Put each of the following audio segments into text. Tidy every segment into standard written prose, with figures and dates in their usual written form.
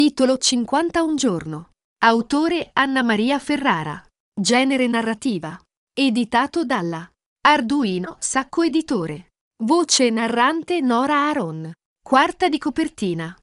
Titolo 51 giorno. Autore Anna Maria Ferrara. Genere narrativa. Editato dalla Arduino Sacco Editore. Voce narrante Nora Aron. Quarta di copertina.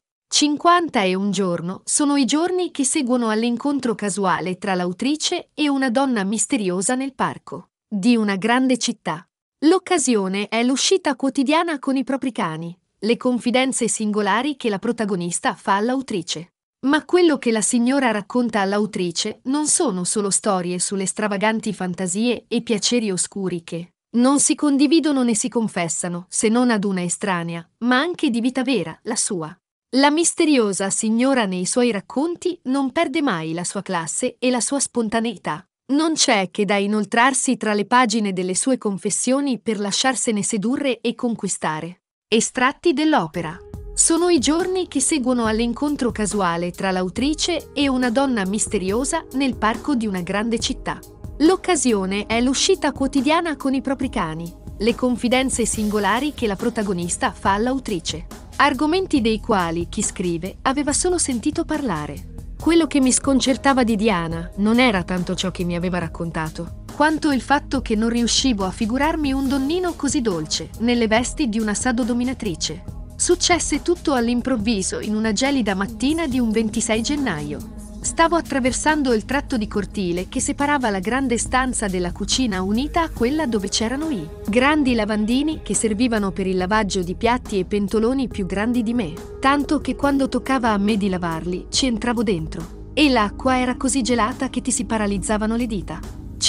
51 giorno sono i giorni che seguono all'incontro casuale tra l'autrice e una donna misteriosa nel parco di una grande città. L'occasione è l'uscita quotidiana con i propri cani, le confidenze singolari che la protagonista fa all'autrice. Ma quello che la signora racconta all'autrice non sono solo storie sulle stravaganti fantasie e piaceri oscuri che non si condividono né si confessano, se non ad una estranea, ma anche di vita vera, la sua. La misteriosa signora nei suoi racconti non perde mai la sua classe e la sua spontaneità. Non c'è che da inoltrarsi tra le pagine delle sue confessioni per lasciarsene sedurre e conquistare. Estratti dell'opera. Sono i giorni che seguono all'incontro casuale tra l'autrice e una donna misteriosa nel parco di una grande città. L'occasione è l'uscita quotidiana con i propri cani, le confidenze singolari che la protagonista fa all'autrice. Argomenti dei quali chi scrive aveva solo sentito parlare. Quello che mi sconcertava di Diana non era tanto ciò che mi aveva raccontato, quanto il fatto che non riuscivo a figurarmi un donnino così dolce, nelle vesti di una sado-dominatrice. Successe tutto all'improvviso in una gelida mattina di un 26 gennaio. Stavo attraversando il tratto di cortile che separava la grande stanza della cucina unita a quella dove c'erano i grandi lavandini che servivano per il lavaggio di piatti e pentoloni più grandi di me, tanto che quando toccava a me di lavarli ci entravo dentro. E l'acqua era così gelata che ti si paralizzavano le dita.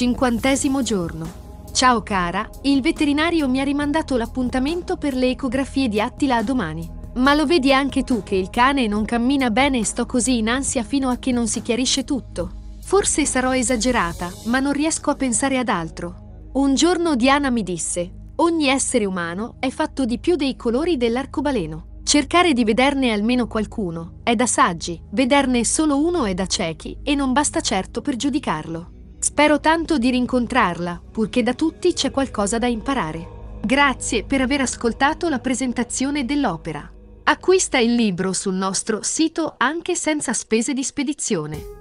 50° giorno. Ciao cara, il veterinario mi ha rimandato l'appuntamento per le ecografie di Attila a domani. Ma lo vedi anche tu che il cane non cammina bene e sto così in ansia fino a che non si chiarisce tutto? Forse sarò esagerata, ma non riesco a pensare ad altro. Un giorno Diana mi disse: ogni essere umano è fatto di più dei colori dell'arcobaleno. Cercare di vederne almeno qualcuno è da saggi, vederne solo uno è da ciechi e non basta certo per giudicarlo. Spero tanto di rincontrarla, purché da tutti c'è qualcosa da imparare. Grazie per aver ascoltato la presentazione dell'opera. Acquista il libro sul nostro sito anche senza spese di spedizione.